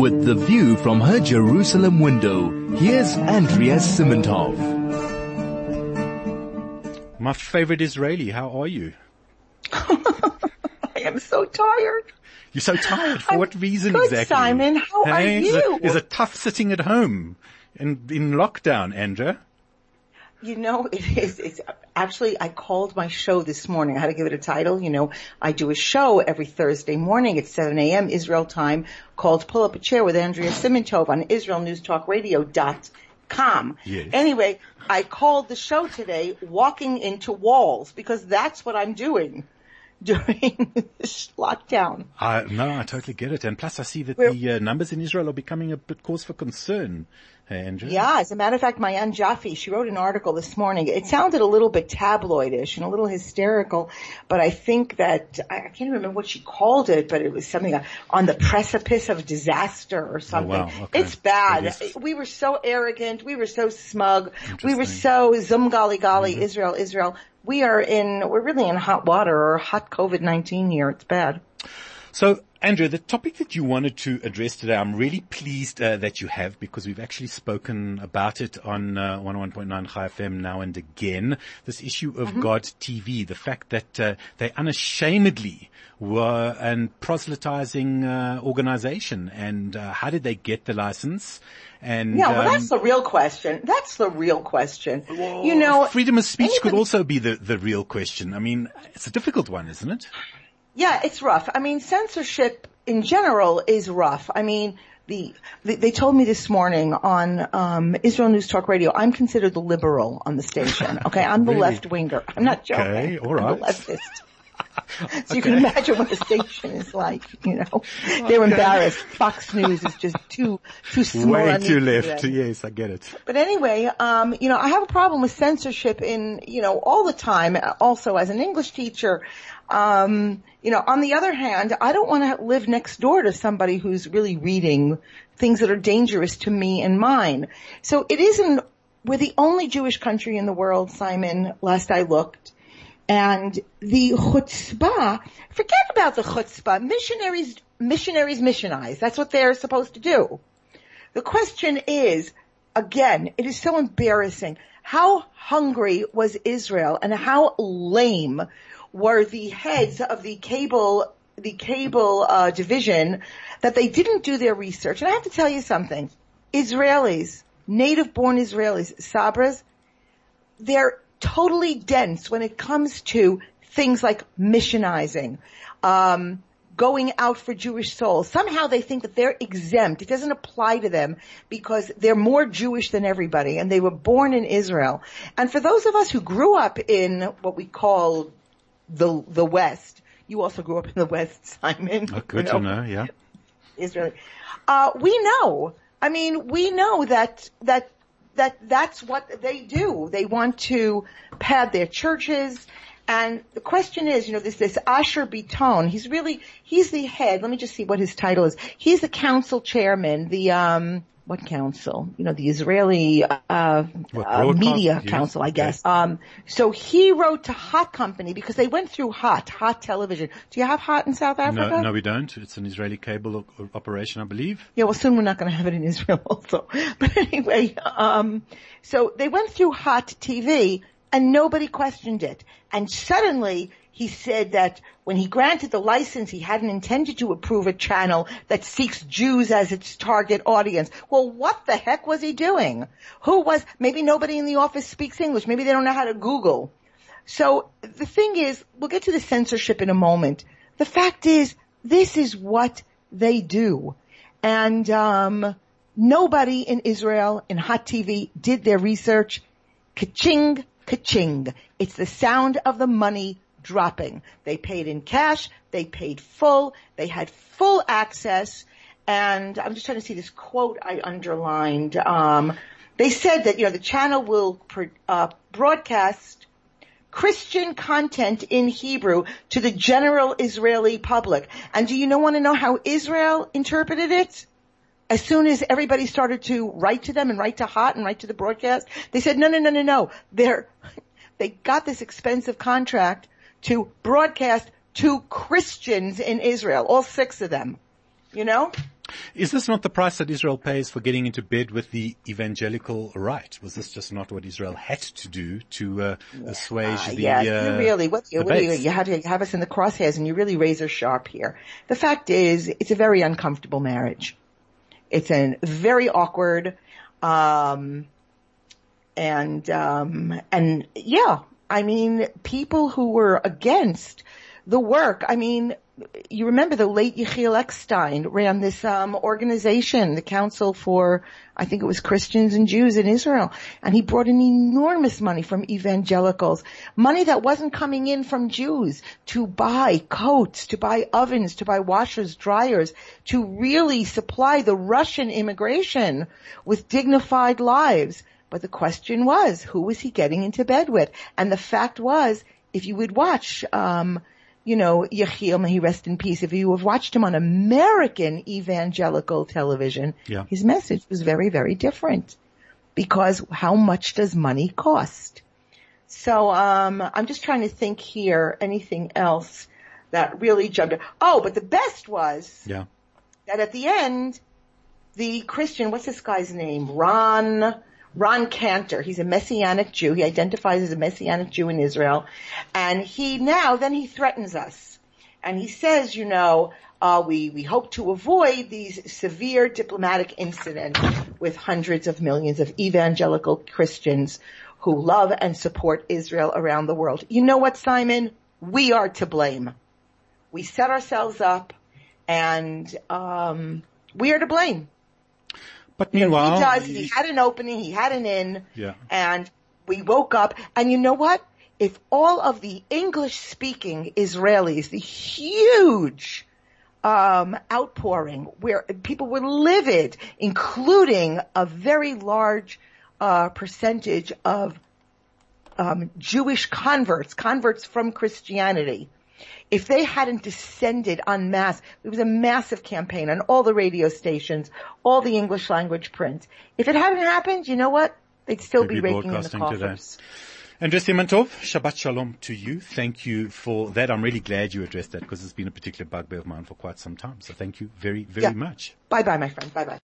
With the view from her Jerusalem window, here's Andrea Simmentov. My favorite Israeli, how are you? I am so tired. You're so tired? For what reason good, exactly? Simon, how are you? Is it tough sitting at home in lockdown, Andrea? You know, it is. It's actually, I called my show this morning. I had to give it a title. You know, I do a show every Thursday morning at 7 a.m. Israel time called Pull Up a Chair with Andrea Simmentov on IsraelNewsTalkRadio.com. Yes. Anyway, I called the show today Walking into Walls because that's what I'm doing during this lockdown. No, I totally get it. And plus I see that the numbers in Israel are becoming a bit cause for concern. Hey, Andrea? Yeah, as a matter of fact, my Aunt Jaffe, she wrote an article this morning. It sounded a little bit tabloidish and a little hysterical, but I think that, I can't even remember what she called it, but it was something on the precipice of disaster or something. Oh, wow. Okay. It's bad. We were so arrogant. We were so smug. We were so gali, Mm-hmm. Israel. We're really in hot water or hot COVID-19 here. It's bad. So, Andrea, the topic that you wanted to address today, I'm really pleased that you have, because we've actually spoken about it on 101.9 Chai FM now and again. This issue of God TV, the fact that they unashamedly were an proselytizing organization, and how did they get the license? And yeah, well, that's the real question. Well, you know, freedom of speech could also be the real question. I mean, it's a difficult one, isn't it? Yeah, it's rough. I mean, censorship in general is rough. I mean, they told me this morning on Israel News Talk Radio, I'm considered the liberal on the station. Okay, I'm the Really? left-winger. I'm not joking. Okay, all right. I'm the leftist. So you can imagine what the station is like, you know. They're embarrassed. Fox News is just too small. Way too left. Yes, I get it. But anyway, you know, I have a problem with censorship in, you know, all the time, also as an English teacher. You know, on the other hand, I don't want to live next door to somebody who's really reading things that are dangerous to me and mine. So we're the only Jewish country in the world, Simon, last I looked. And the chutzpah, forget about the chutzpah. Missionaries missionize. That's what they're supposed to do. The question is, again, it is so embarrassing. How hungry was Israel and how lame were the heads of the cable division that they didn't do their research. And I have to tell you something. Israelis, native-born Israelis, Sabras, they're totally dense when it comes to things like missionizing, going out for Jewish souls. Somehow they think that they're exempt. It doesn't apply to them because they're more Jewish than everybody and they were born in Israel. And for those of us who grew up in what we call the West, you also grew up in the West, Simon. Oh, good to know, yeah. Israel. We know. I mean, we know that's what they do. They want to pad their churches. And the question is, you know, this Asher Biton, he's the head. Let me just see what his title is. He's the council chairman, what council? You know, the Israeli, media council, I guess. Okay. So he wrote to Hot Company because they went through Hot television. Do you have Hot in South Africa? No, we don't. It's an Israeli cable operation, I believe. Yeah, well, soon we're not going to have it in Israel also. But anyway, so they went through Hot TV and nobody questioned it. And suddenly he said that when he granted the license, he hadn't intended to approve a channel that seeks Jews as its target audience. Well, what the heck was he doing? Maybe nobody in the office speaks English. Maybe they don't know how to Google. So the thing is, we'll get to the censorship in a moment. The fact is, this is what they do. And, nobody in Israel, in Hot TV, did their research. Ka-ching, ka-ching. It's the sound of the money dropping. They paid in cash. They paid full. They had full access. And I'm just trying to see this quote I underlined. They said that, you know, the channel will broadcast Christian content in Hebrew to the general Israeli public. And do you want to know how Israel interpreted it? As soon as everybody started to write to them and write to Hot and write to the broadcast, they said, no. They got this expensive contract to broadcast to Christians in Israel, all 6 of them, you know? Is this not the price that Israel pays for getting into bed with the evangelical right? Was this just not what Israel had to do to assuage the you really, you have us in the crosshairs, and you really razor sharp here. The fact is, it's a very uncomfortable marriage. It's a very awkward, and yeah, I mean, people who were against the work, I mean, you remember the late Yechiel Eckstein ran this organization, the Council for, I think it was Christians and Jews in Israel, and he brought in enormous money from evangelicals, money that wasn't coming in from Jews, to buy coats, to buy ovens, to buy washers, dryers, to really supply the Russian immigration with dignified lives. But the question was, who was he getting into bed with? And the fact was, if you would watch, Yechiel, may he rest in peace, if you have watched him on American evangelical television, his message was very, very different. Because how much does money cost? So, I'm just trying to think here, anything else that really jumped out. Oh, but the best was that at the end, the Christian, what's this guy's name? Ron Cantor. He's a Messianic Jew. He identifies as a Messianic Jew in Israel. And then he threatens us. And he says, we hope to avoid these severe diplomatic incidents with hundreds of millions of evangelical Christians who love and support Israel around the world. You know what, Simon? We are to blame. We set ourselves up, and we are to blame. But meanwhile, he had an opening, he had an in, and we woke up. And you know what? If all of the English-speaking Israelis, the huge outpouring where people were livid, including a very large percentage of Jewish converts from Christianity, if they hadn't descended en masse, it was a massive campaign on all the radio stations, all the English language print. If it hadn't happened, you know what? They'd still be raking in the coffers. Andrea Simantov, Shabbat Shalom to you. Thank you for that. I'm really glad you addressed that because it's been a particular bugbear of mine for quite some time. So thank you very, very much. Bye-bye, my friend. Bye-bye.